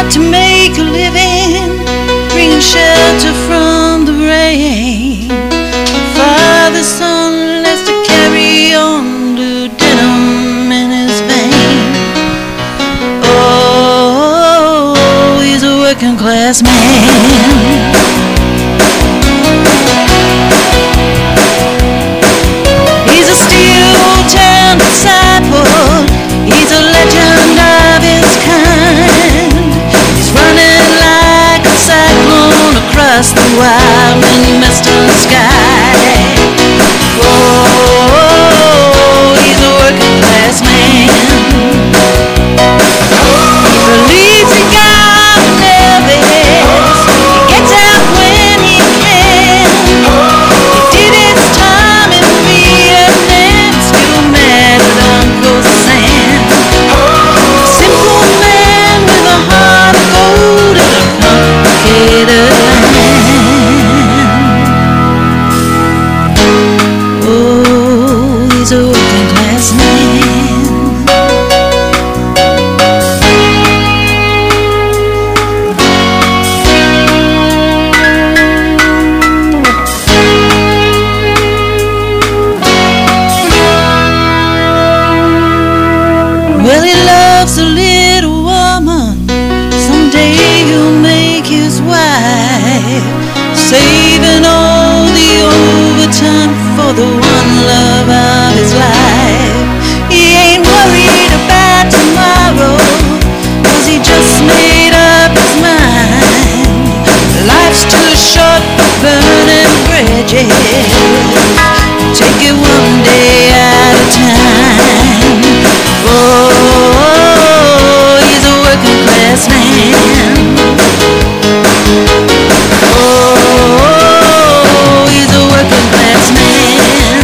to make a living, bringing shelter from the rain. Father, son, has to carry on the denim in his vein. Oh, he's a working class man. He's a steel town disciple. He's a legend of his kind. He's running like a cyclone across the wild and western sky. Oh, he's a working class man. He believes in God and Elvis. He gets out when he can. He did his time in Vietnam, still mad at Uncle Sam. Simple man with a heart of gold and a complicated land. Oh, he's a working class man. Well, he loves a little woman. Someday he'll make his wife, saving all the overtime for the one love of his life. He ain't worried about tomorrow, 'cause he just made up his mind. Life's too short for burning bridges. Take it one day at a time. Oh, he's a working class man. Oh, he's a working class man.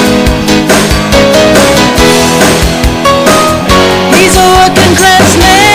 He's a working class man.